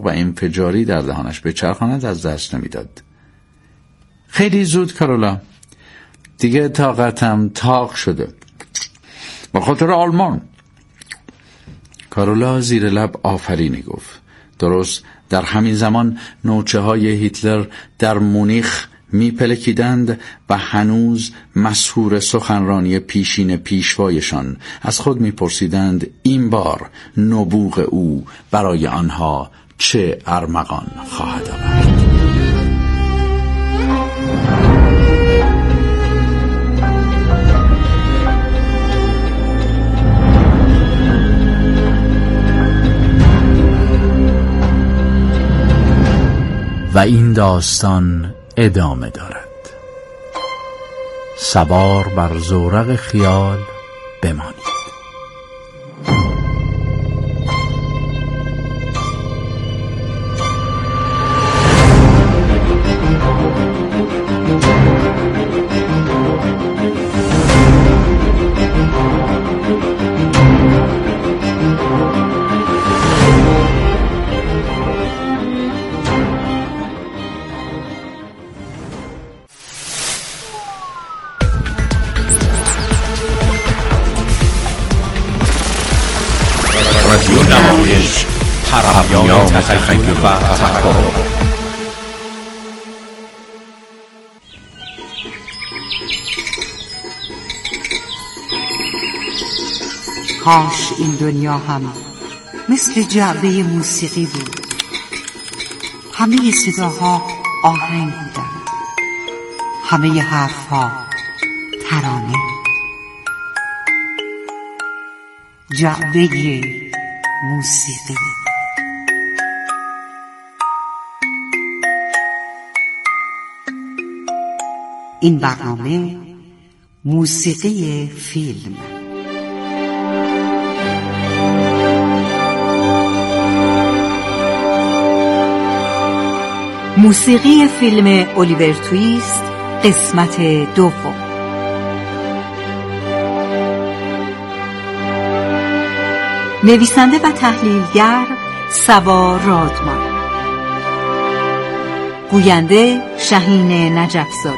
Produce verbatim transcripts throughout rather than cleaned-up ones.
و انفجاری در دهانش بچرخاند از دست نمیداد. خیلی زود کارولا، دیگه طاقتم تاق شده، به خاطر آلمان. کارولا زیر لب آفرینی گفت. درست در همین زمان نوچه های هیتلر در مونیخ می پلکیدند و هنوز مسحور سخنرانی پیشین پیشوایشان از خود می پرسیدند این بار نبوغ او برای آنها چه ارمغان خواهد آورد. و این داستان ادامه دارد. سوار بر زورق خیال بمانید. رادیو نمایش، پرهمیان تخیل و تفکر. کاش این دنیا هم مثل جعبه موسیقی بود. همه صداها آهنگ بودند، همه حرفها ترانه. جعبه موسیقی. این برنامه موسیقی فیلم. موسیقی فیلم الیور تویست قسمت دوم. نویسنده و تحلیلگر سوا رادمان، گوینده شهین نجف‌زاده،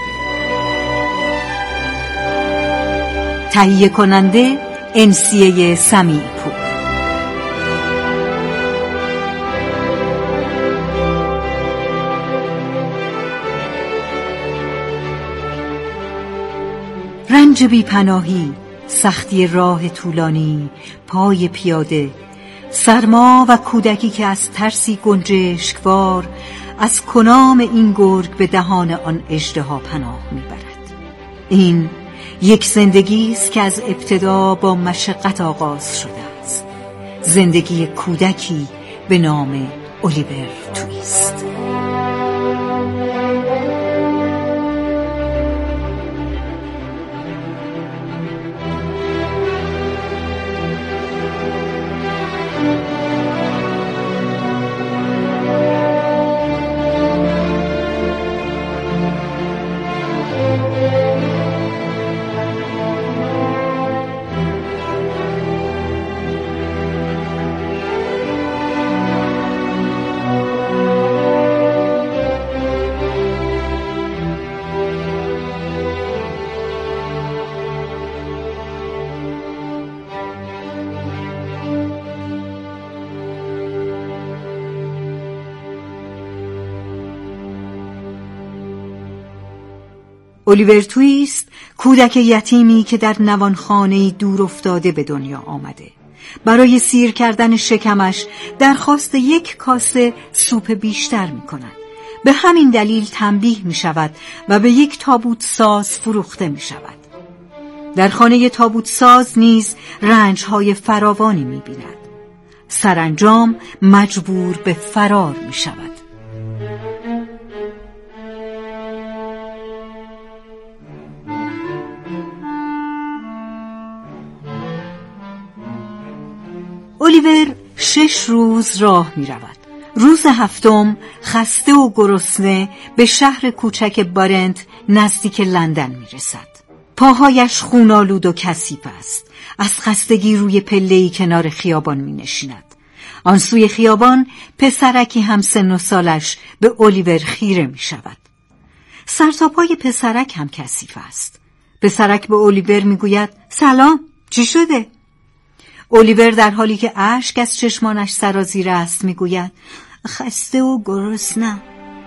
تهیه کننده انسیه سمیع‌پور. رنج بی پناهی، سختی راه طولانی، پای پیاده، سرما و کودکی که از ترسی گنجشکوار از کنام این گرگ به دهان آن اژدها پناه میبرد. این یک زندگی است که از ابتدا با مشقت آغاز شده است. زندگی کودکی به نام الیور تویست. الیور تویست کودک یتیمی که در نوانخانه‌ای دور افتاده به دنیا آمده. برای سیر کردن شکمش درخواست یک کاسه سوپ بیشتر می کند. به همین دلیل تنبیه می شود و به یک تابوت ساز فروخته می شود. در خانه تابوت ساز نیز رنج‌های فراوانی می بیند. سرانجام مجبور به فرار می شود. الیور شش روز راه می رود. روز هفتم خسته و گرسنه به شهر کوچک بارنت نزدیک لندن می رسد. پاهایش خونالود و کثیف است. از خستگی روی پله‌ای کنار خیابان می نشیند. آن سوی خیابان پسرکی هم سن و سالش به الیور خیره می شود. سرتاپای پسرک هم کثیف است. پسرک به الیور می گوید سلام، چی شده؟ الیور در حالی که اشک از چشمانش سرازیر است می گوید خسته و گرسنه‌ام.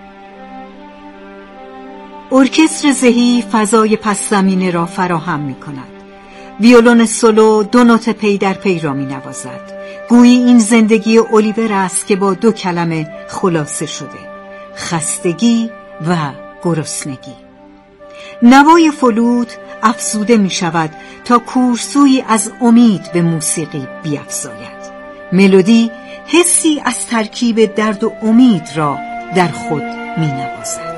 ارکستر زهی فضای پس زمینه را فراهم می کند. ویولون سولو دو نوت پی در پی را می نوازد. گویی این زندگی الیور است که با دو کلمه خلاصه شده: خستگی و گرسنگی. نوای فلوت افزوده می شود تا کورسویی از امید به موسیقی بیفزاید. ملودی حسی از ترکیب درد و امید را در خود می نوازد.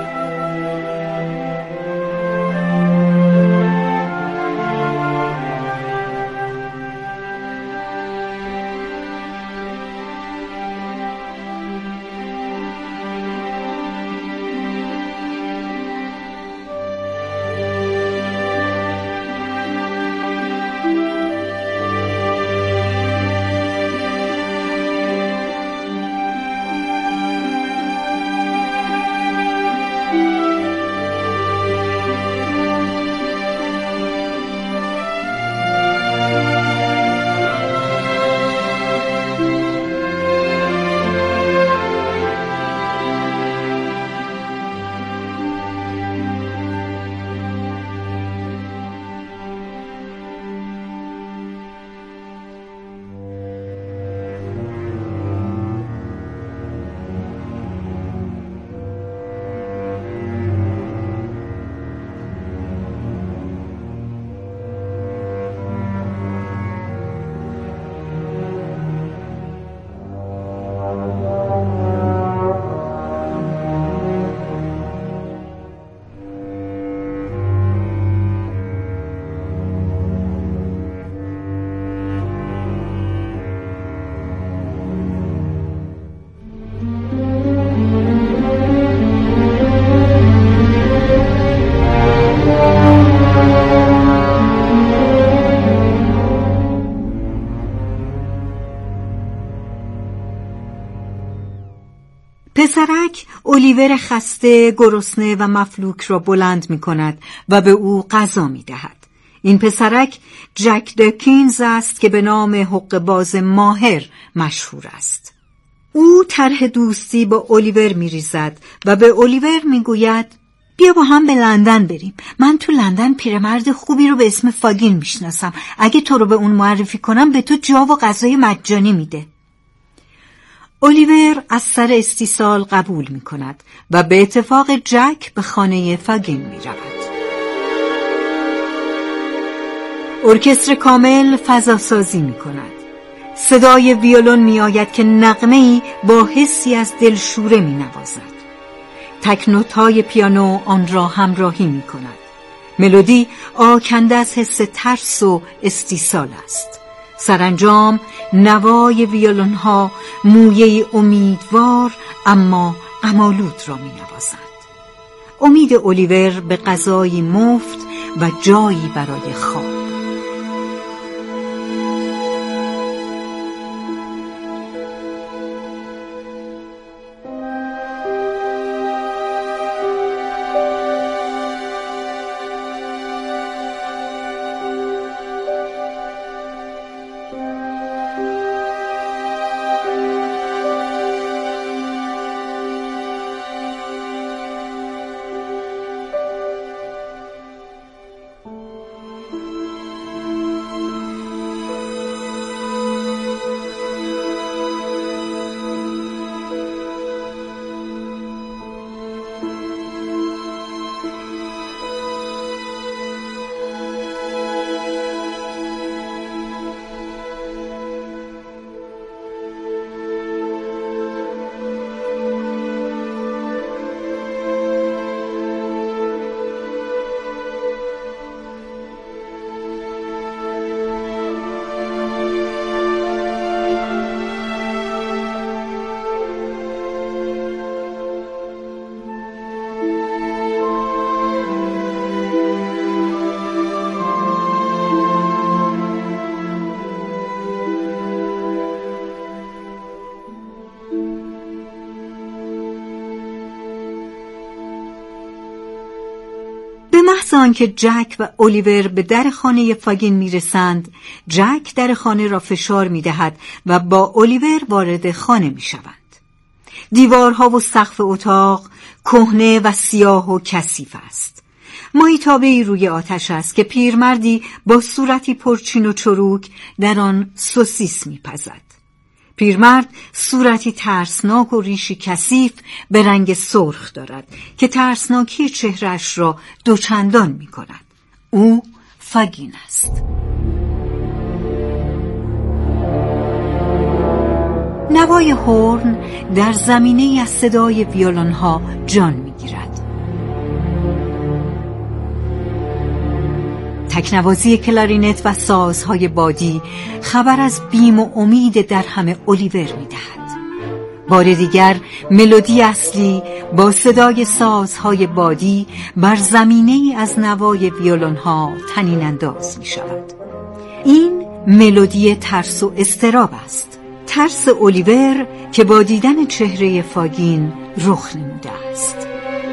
پسرک الیور خسته، گرسنه و مفلوک را بلند می کند و به او غذا می دهد. این پسرک جک دکینز است که به نام حقه‌باز ماهر مشهور است. او طرح دوستی با الیور می ریزد و به الیور می گوید بیا با هم به لندن بریم. من تو لندن پیرمرد خوبی رو به اسم فاگین می شناسم. اگه تو رو به اون معرفی کنم به تو جا و غذای مجانی میده. الیور از سر استیصال قبول می کند و به اتفاق جک به خانه فاگین می رود. ارکستر کامل فضا سازی می کند. صدای ویولون می آید که نغمه‌ای با حسی از دلشوره می نوازد. تک نوت‌های پیانو آن را همراهی می کند. ملودی آکنده از حس ترس و استیصال است. سرانجام نوای ویولون ها مویه امیدوار اما غم‌آلود را می نوازند. امید الیور به غذایی مفت و جایی برای خواب. محض آنکه جک و الیور به در خانه فاگین میرسند، جک در خانه را فشار میدهد و با الیور وارد خانه میشوند. دیوارها و سقف اتاق کهنه و سیاه و کثیف است. ماهیتابه‌ای روی آتش است که پیرمردی با صورتی پرچین و چروک در آن سوسیس میپزد. پیرمرد صورتی ترسناک و ریشی کثیف به رنگ سرخ دارد که ترسناکی چهرهش را دوچندان می کند. او فاگین است. نوای هورن در زمینه از صدای ویولن‌ها جان می گیرد. تکنوازی کلارینت و سازهای بادی خبر از بیم و امید در همه الیور می‌دهد. بار دیگر ملودی اصلی با صدای سازهای بادی بر زمینه‌ای از نوای ویولن‌ها طنین انداز می‌شود. این ملودی ترس و اضطراب است. ترس الیور که با دیدن چهره فاگین رخ نموده است.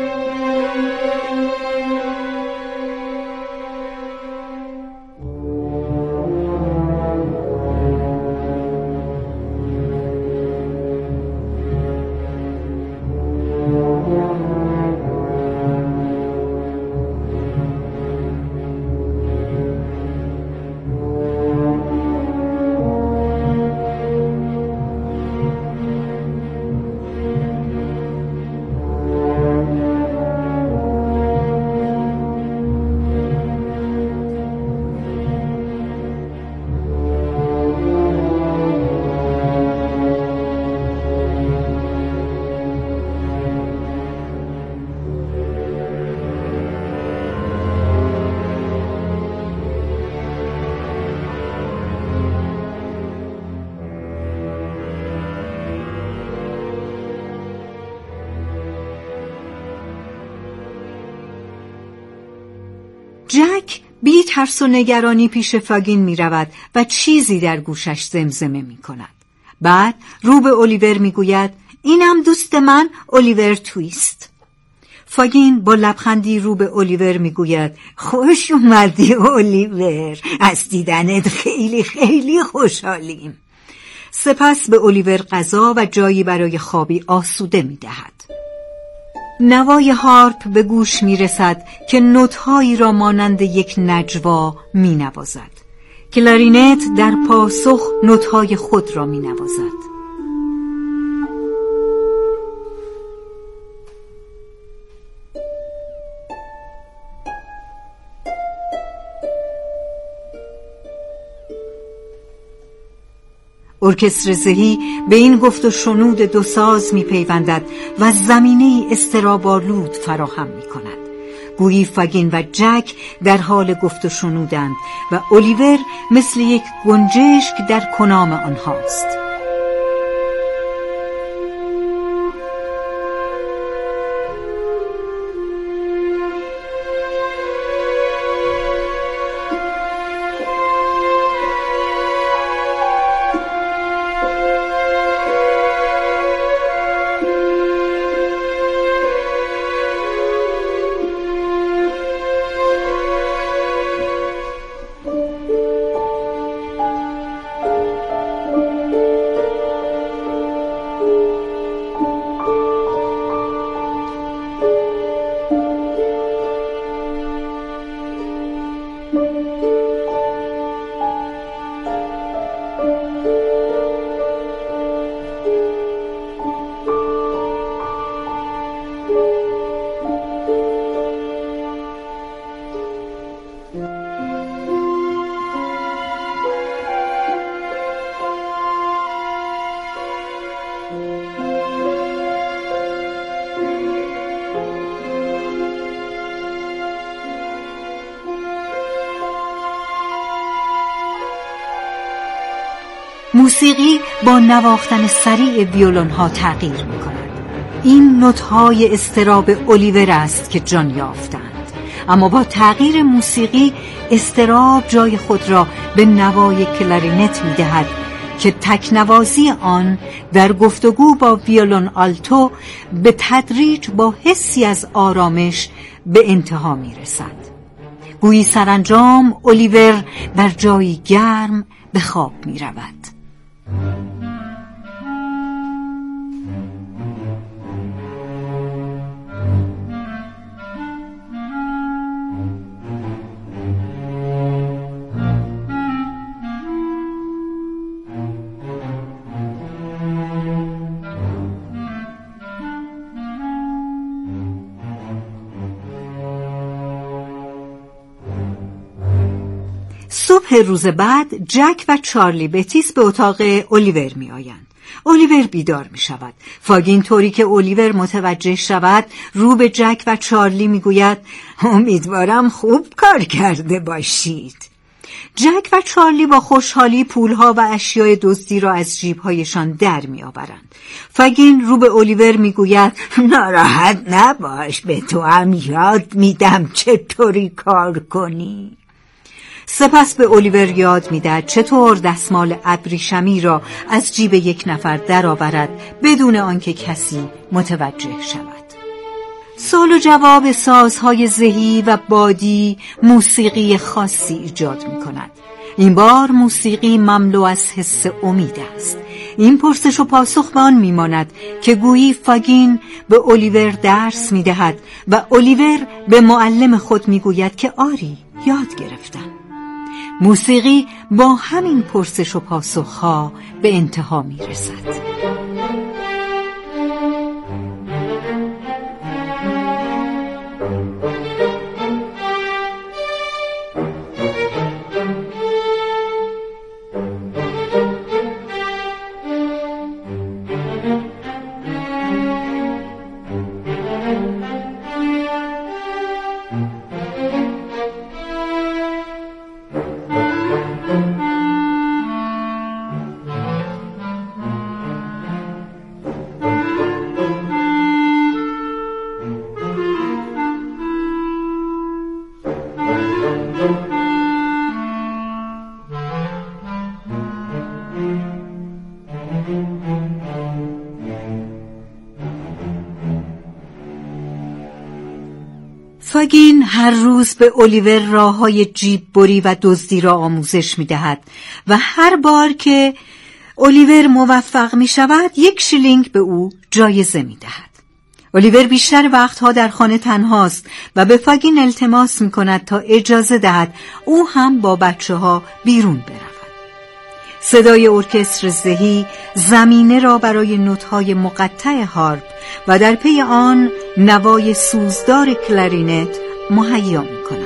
جک بی ترس و نگرانی پیش فاگین می رود و چیزی در گوشش زمزمه می کند. بعد رو به الیور می گوید اینم دوست من الیور تویست. فاگین با لبخندی رو به الیور می گوید خوش اومدی الیور، از دیدنت خیلی خیلی خوشحالیم. سپس به الیور غذا و جایی برای خوابی آسوده می دهد. نوای هارپ به گوش می رسد که نوت‌هایی را مانند یک نجوا می نوازد. کلارینت در پاسخ نوت‌های خود را می نوازد. ارکستر زهی به این گفت و شنود دو ساز می پیوندد و زمینه اضطراب‌آلود فراهم می کند. گویی فاگین و جک در حال گفت و شنودند و الیور مثل یک گنجشک در کنام آنهاست. موسیقی با نواختن سریع ویولن ها تغییر می کند. این نوت‌های اضطراب الیور است که جان یافتند، اما با تغییر موسیقی اضطراب جای خود را به نوای کلارینت می دهد که تکنوازی آن در گفتگو با ویولن آلتو به تدریج با حسی از آرامش به انتها می رسد. گویی سرانجام الیور بر جایی گرم به خواب می رود. صبح روز بعد جک و چارلی بتیس به اتاق الیور می آیند. الیور بیدار می شود. فاگین طوری که الیور متوجه شود رو به جک و چارلی می گوید امیدوارم خوب کار کرده باشید. جک و چارلی با خوشحالی پولها و اشیای دزدی را از جیبهایشان در می آورند. فاگین رو به الیور می گوید ناراحت نباش، به تو هم یاد میدم چطوری کار کنی. سپس به الیور یاد می‌دهد چطور دستمال ابریشمی را از جیب یک نفر درآورد بدون آنکه کسی متوجه شود. سوال و جواب سازهای زهی و بادی موسیقی خاصی ایجاد می‌کند. این بار موسیقی مملو از حس امید است. این پرسش و پاسخ به آن می‌ماند که گویی فاگین به الیور درس می‌دهد و الیور به معلم خود می‌گوید که آری یاد گرفتم. موسیقی با همین پرسش و پاسخها به انتها می رسد. فاگین هر روز به الیور راه‌های جیب بری و دزدی را آموزش می‌دهد و هر بار که الیور موفق می‌شود یک شیلینگ به او جایزه می‌دهد. الیور بیشتر وقتها در خانه تنهاست و به فاگین التماس می‌کند تا اجازه دهد او هم با بچه‌ها بیرون برود. صدای ارکستر زهی زمینه را برای نوت‌های مقطع هارپ و در پی آن نوای سوزدار کلارینت مهیا می‌کند.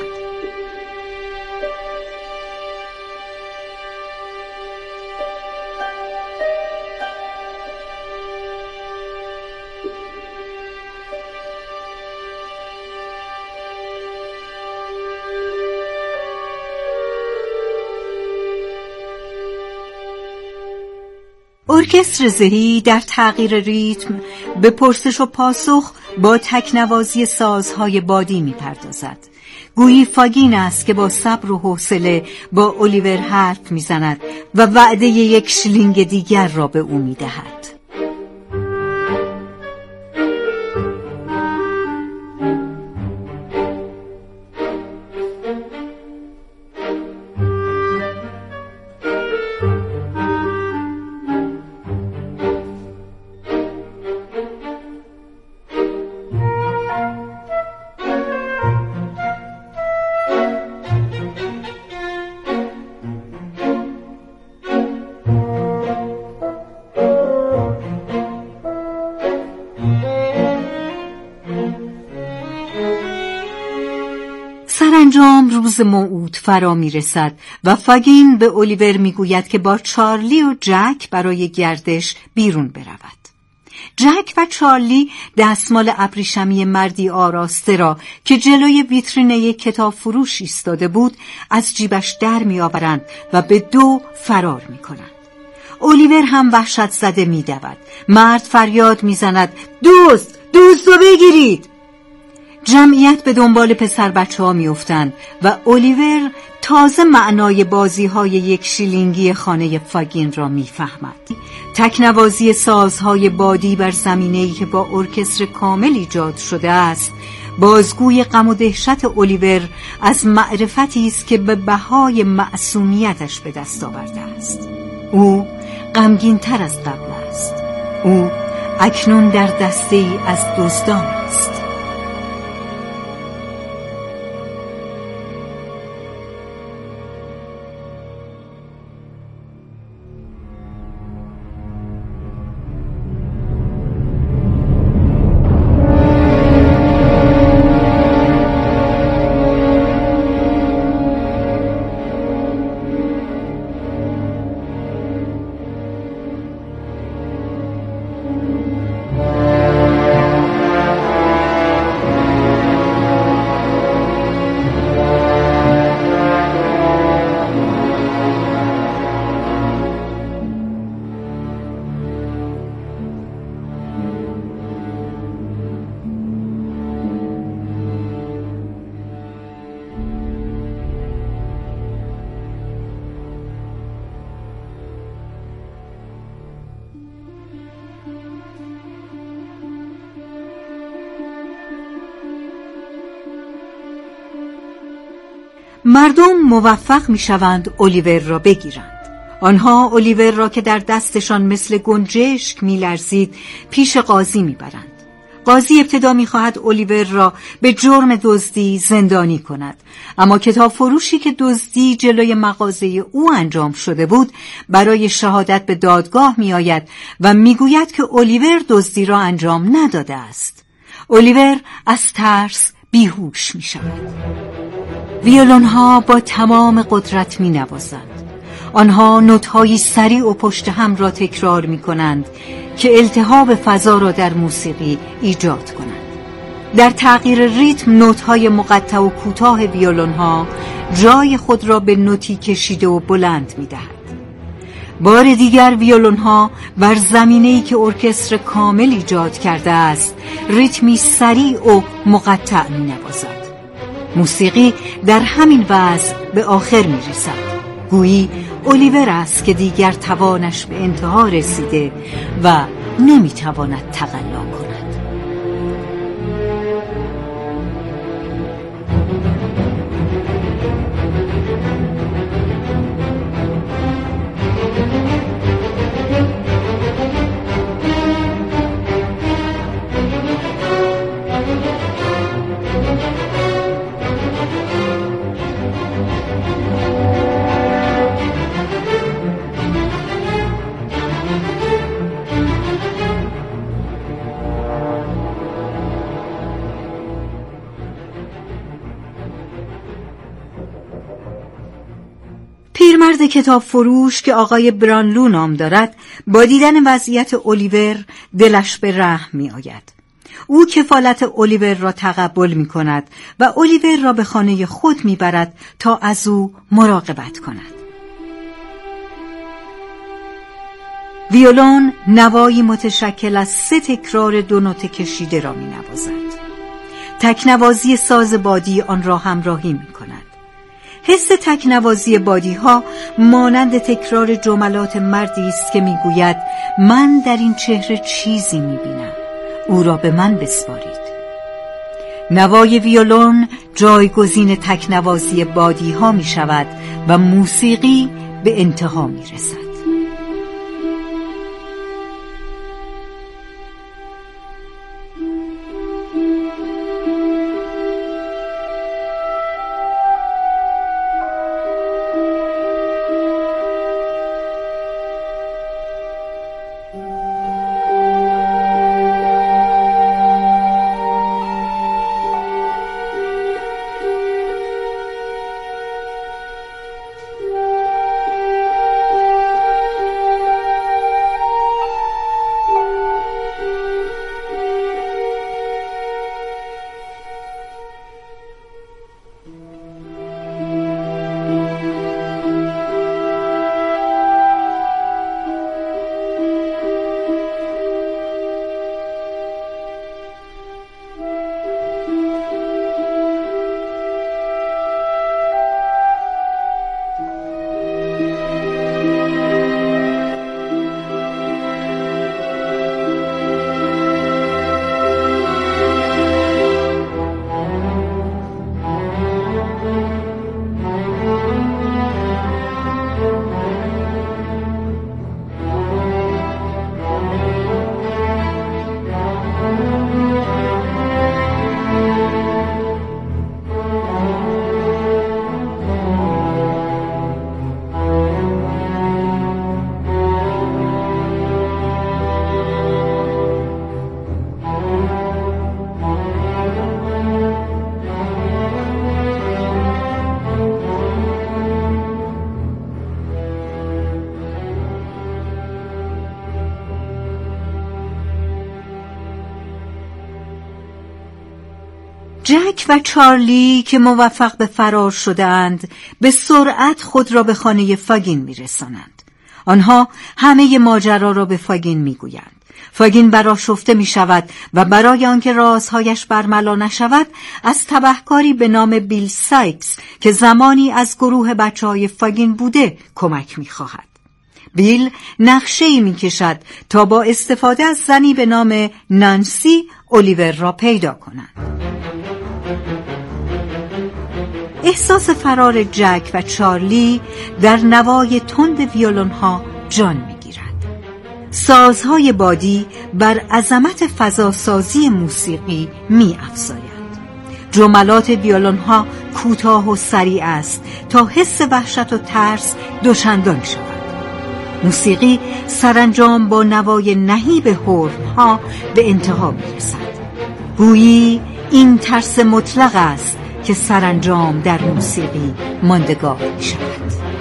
ارکستر زهی در تغییر ریتم به پرسش و پاسخ با تکنوازی سازهای بادی می‌پردازد. گویی فاگین است که با صبر و حوصله با الیور حرف می‌زند و وعده یک شیلینگ دیگر را به او می‌دهد. سرانجام روز موعود فرا می رسد و فاگین به الیور می گوید که با چارلی و جک برای گردش بیرون برود. جک و چارلی دستمال ابریشمی مردی آراسته را که جلوی ویترین یک کتاب فروش ایستاده بود از جیبش در می آورند و به دو فرار می کنند. الیور هم وحشت زده می دود. مرد فریاد می زند دوست دوست رو بگیرید. جمعیت به دنبال پسر بچه ها می افتند و الیور تازه معنای بازی های یک شیلینگی خانه فاگین را می فهمد. تکنوازی سازهای بادی بر زمینه‌ای که با ارکستر کامل ایجاد شده است بازگوی غم و دهشت الیور از معرفتی است که به بهای معصومیتش به دست آورده است. او غمگین تر از قبل است. او اکنون در دسته ای از دزدان است. مردم موفق می شوند الیور را بگیرند. آنها الیور را که در دستشان مثل گنجشک می لرزید پیش قاضی می برند. قاضی ابتدا می خواهد الیور را به جرم دزدی زندانی کند، اما کتاب فروشی که دزدی جلوی مغازه او انجام شده بود برای شهادت به دادگاه می آید و می گوید که الیور دزدی را انجام نداده است. الیور از ترس بیهوش می شود. ویولون ها با تمام قدرت می نوازند. آنها نوت‌های سریع و پشت هم را تکرار می کنند که التهاب فضا را در موسیقی ایجاد کنند. در تغییر ریتم نوت‌های مقطع و کوتاه ویولون ها جای خود را به نوتی کشیده و بلند می دهد. بار دیگر ویولون ها بر زمینه‌ای که ارکستر کامل ایجاد کرده است ریتمی سریع و مقطع می نوازد. موسیقی در همین وضع به آخر می رسد. گویی الیور است که دیگر توانش به انتها رسیده و نمی تواند تقلا کند. پیرمرد کتاب فروش که آقای برانلو نام دارد با دیدن وضعیت الیور دلش به رحم می آید. او کفالت الیور را تقبل می کند و الیور را به خانه خود می برد تا از او مراقبت کند. ویولون نوایی متشکل از سه تکرار دو نوت کشیده را می نوازد. تکنوازی ساز بادی آن را همراهی می کند. حس تکنوازی بادی ها مانند تکرار جملات مردی است که می گوید من در این چهره چیزی می بینم، او را به من بسپارید. نوای ویولون جایگزین تکنوازی بادی ها می شود و موسیقی به انتها می رسد. جک و چارلی که موفق به فرار شدند به سرعت خود را به خانه فاگین میرسانند. آنها همه ماجرا را به فاگین میگویند. فاگین برآشفته می شود و برای آنکه رازهایش برملا نشود از تبهکاری به نام بیل سایکس که زمانی از گروه بچه های فاگین بوده کمک می خواهد. بیل نقشه‌ای می کشد تا با استفاده از زنی به نام نانسی الیور را پیدا کنند. احساس فرار جک و چارلی در نوای تند ویولون ها جان می گیرد. سازهای بادی بر عظمت فضاسازی موسیقی می افزاید. جملات ویولون ها کوتاه و سریع است تا حس وحشت و ترس دوچندان شود. موسیقی سرانجام با نوای نهیب هورن ها به انتها می رسد. گویی این ترس مطلق است که سرانجام در موسیقی ماندگار می شود.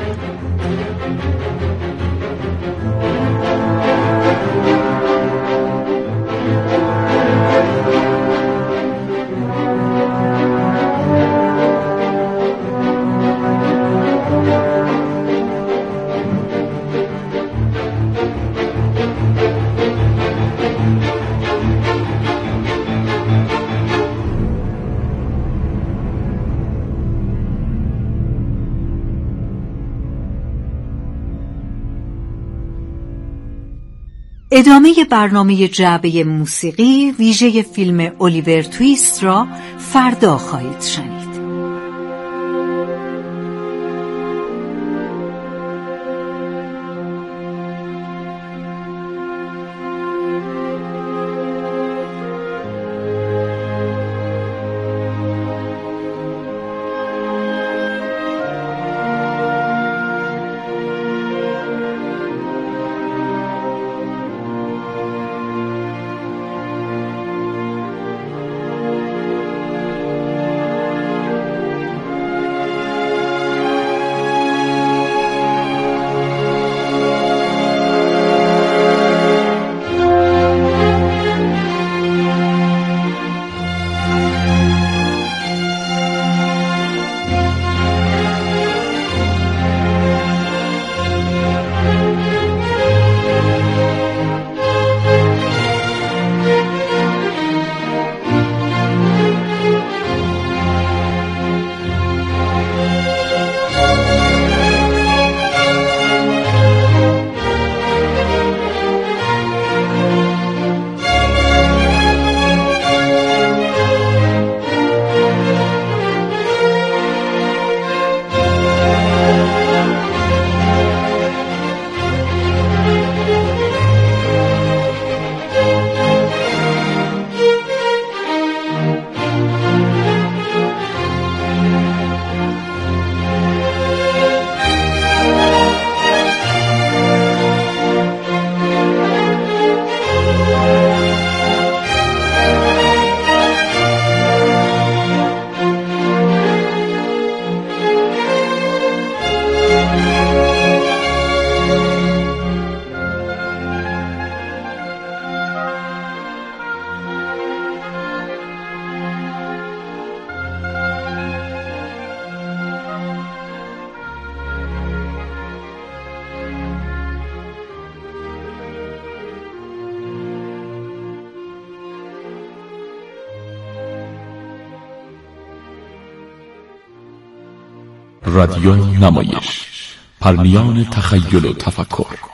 ادامه برنامه جعبه موسیقی ویژه فیلم الیور تویست را فردا خواهید شنید. رادیو نمایش، پرنیان تخیل و تفکر.